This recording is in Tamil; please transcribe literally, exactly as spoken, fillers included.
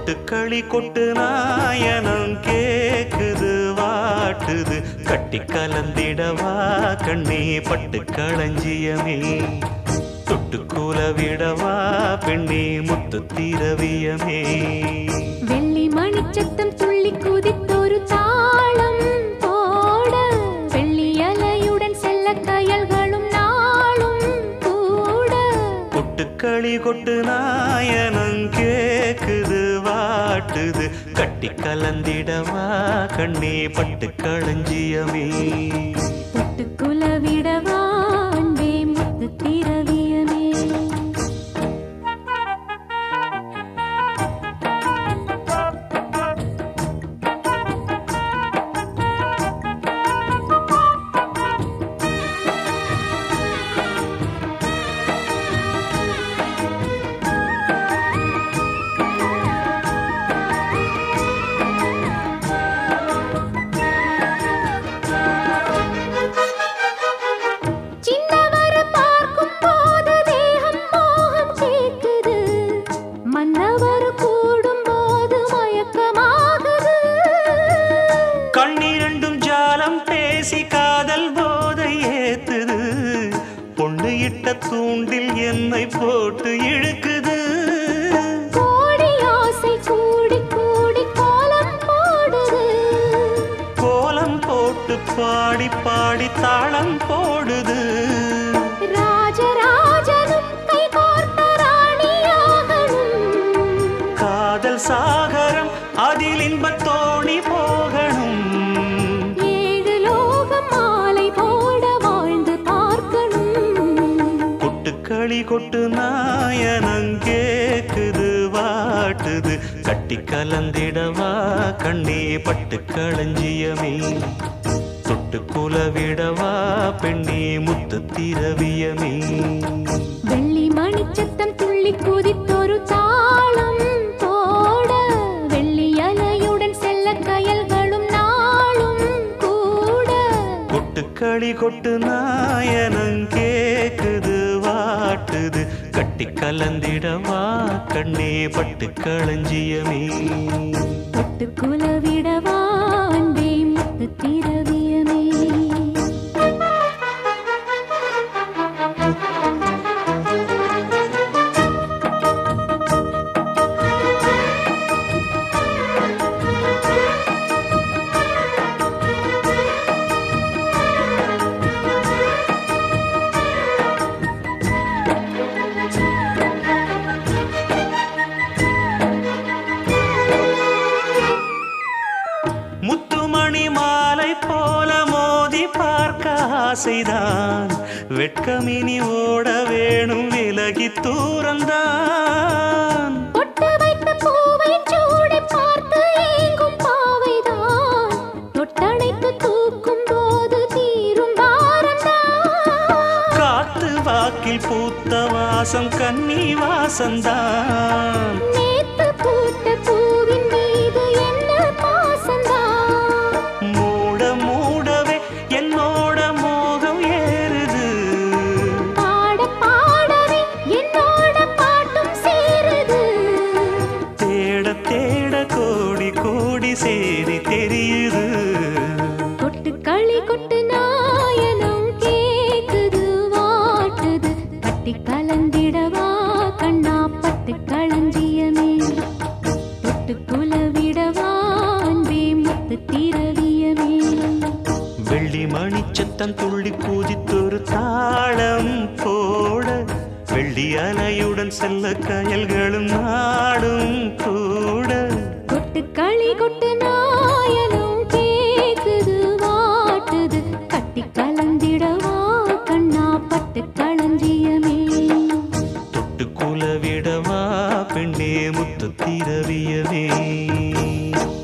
கொட்டுக்களி கொட்டு நாயனம் கேக்குது வாட்டுது கட்டி கலந்திடவா கண்ணே பட்டு களஞ்சியமே தொட்டுக்கூல விடவா பெண்ணே முத்து திரவியமே வெள்ளி மணிச்சத்தம் துள்ளி குதித்தொரு தாளம் போட வெள்ளி அலையுடன் செல்ல கயல்களும் நாளும் கூட கொட்டுக்களி கொட்டு நாயனம் கேக்குது வாட்டுது கட்டி கலந்திடவா கண்ணே பட்டு களஞ்சியமே தொட்டுக்குல விடவா அன்பே முத்து திரவியமே கண்ணிரண்டும் ஜாலம் பேசி காதல் போதை ஏத்துது பொண்ணு இட்ட தூண்டில் என்னை போட்டு இழுக்குது கோடி ஆசை கூடி கூடி கோலம் போடுது கோலம் போட்டு பாடி பாடி தாளம் போடுது ராஜராஜனும் கை கோர்த்த ராணியாகணும் காதல் சாகரம் அதில் இன்பத் தோணி போகணும் ஏழு லோகம் மாலை போட வாழ்ந்து பார்க்கணும் கொட்டுக்களி கொட்டு நாயனம் கேக்குது வாட்டுது கட்டி கலந்திடவா கண்ணே பட்டு களஞ்சியமே தொட்டுக்குல விடவா பெண்ணே முத்து திரவியமே வெள்ளி மணிச்சத்தம் துள்ளி குதித்தொரு தாளம் போட வெள்ளி அலையுடன் செல்ல கயல்களும் நாளும் கூட கொட்டுக்களி கொட்டு நாயனம் கேக்குது வாட்டுது கட்டி கலந்திடவா கண்ணே பட்டு களஞ்சியமே தொட்டுக்குல விடவா அன்பே முத்து திரவியமே முத்துமணி மாலை போல மோதி பார்க்க ஆசைதான் வெட்கமினி ஓட வேணும் விலகி தூரந்தான் பொட்டு வைத்த பூவை சூடி பார்த்து ஏங்கும் பாவைதான் தொட்டணைத்து தூக்கும் போது தீரும் பாரந்தான் காத்து வாக்கில் பூத்த வாசம் கன்னி வாசந்தான் நேத்து பூத்த பூவின் மீது என்ன பாசந்தான் மூட மூடவே என்னோட மோகம் ஏறுது பாட பாடவே என்னோட பாட்டும் சேருது தேட தேட கோடி கோடி சேரி தெரியுது கொட்டுக்களி கொட்டு நாயனம் கேக்குது வாட்டுது கட்டி கலந்திடவா கண்ணா பட்டு களஞ்சியமே தொட்டுக்குல விடவா அன்பே முத்து திரவியமே வெள்ளி மணிச்சத்தம் துள்ளி கூதித்தொரு தாளம் போட வெள்ளி அலையுடன் செல்ல கயல்களும் நாடும் கூட கொட்டுக்களி கொட்டு நாயனம் கேக்குது வாட்டுது கட்டி கலந்திடவா கண்ணா பட்டு களஞ்சியமே தொட்டுக்குல விடவா பெண்ணே முத்து திரவியமே